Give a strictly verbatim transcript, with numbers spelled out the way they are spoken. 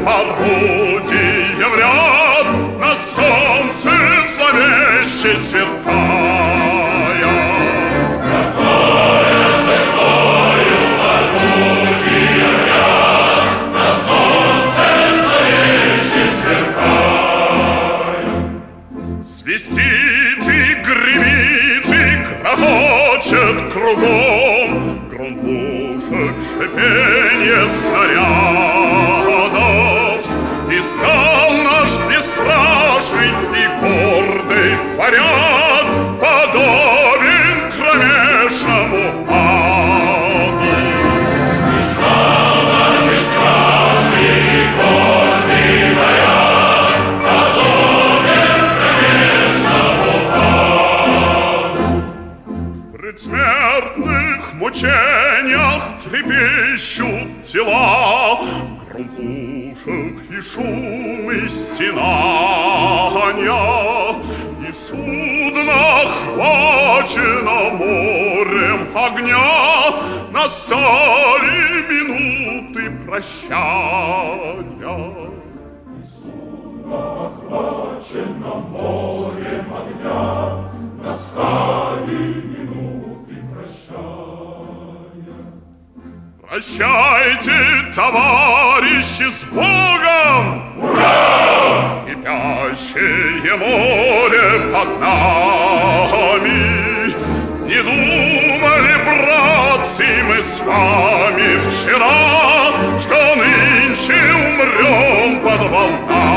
орудия в ряд, на солнце зловеще сверкая. Готовятся к бою орудия в ряд, на солнце зловеще сверкая. Свистит и гремит и грохочет кругом гром пушек, шипенье снарядов. И стал наш бесстрашный и гордый поряд подобен кромешному аду. И стал наш бесстрашный и гордый поряд подобен кромешному аду. В предсмертных мучениях трепещут тела, гром пушек и шум и стенания, и судно охвачено морем огня. Настали минуты прощания. И судно охвачено морем огня, настали минуты прощания. Прощайте, товарищи, с Богом! Ура! Кипящее море под нами. Не думали, братцы, мы с вами вчера, что нынче умрем под волнами.